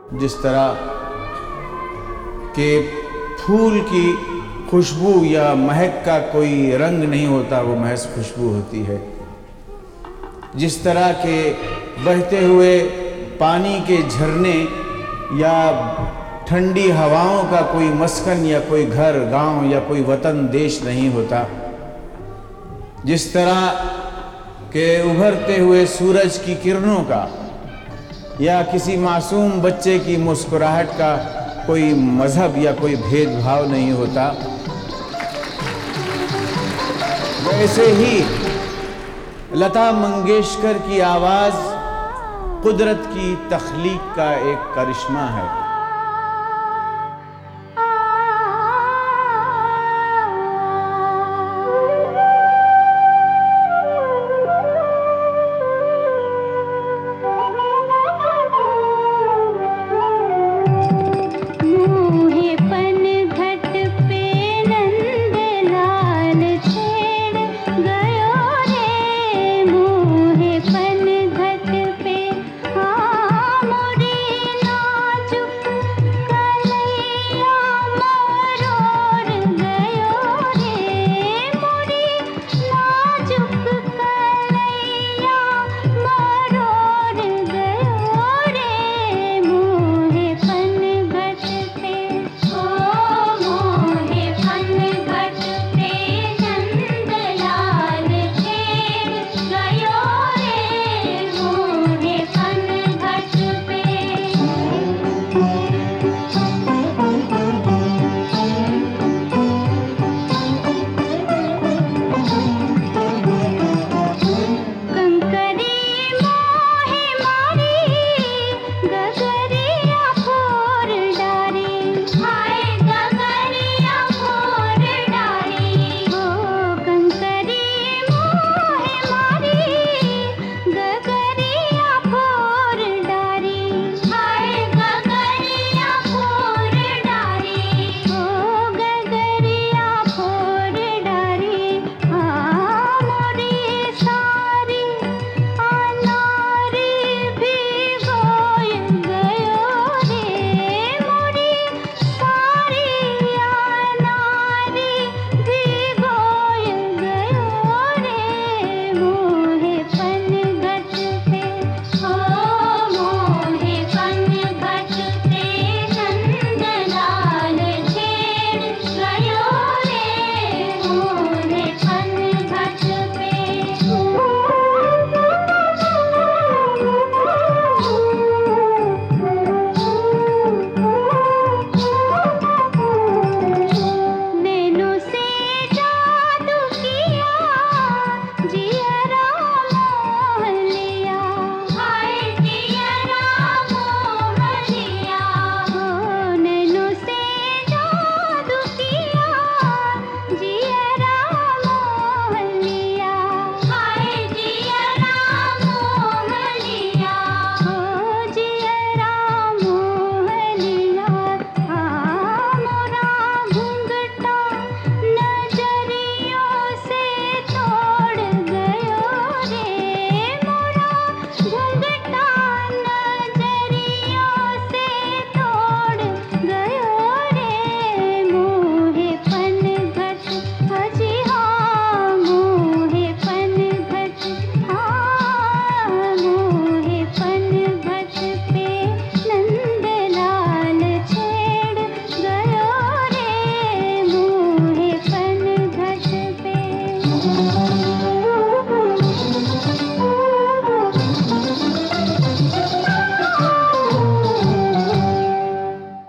जिस तरह के फूल की खुशबू या महक का कोई रंग नहीं होता, वो महज खुशबू होती है। जिस तरह के बहते हुए पानी के झरने या ठंडी हवाओं का कोई मस्कन या कोई घर, गांव या कोई वतन, देश नहीं होता, जिस तरह के उभरते हुए सूरज की किरणों का या किसी मासूम बच्चे की मुस्कुराहट का कोई मजहब या कोई भेदभाव नहीं होता, वैसे ही लता मंगेशकर की आवाज़ कुदरत की तख्लीक का एक करिश्मा है।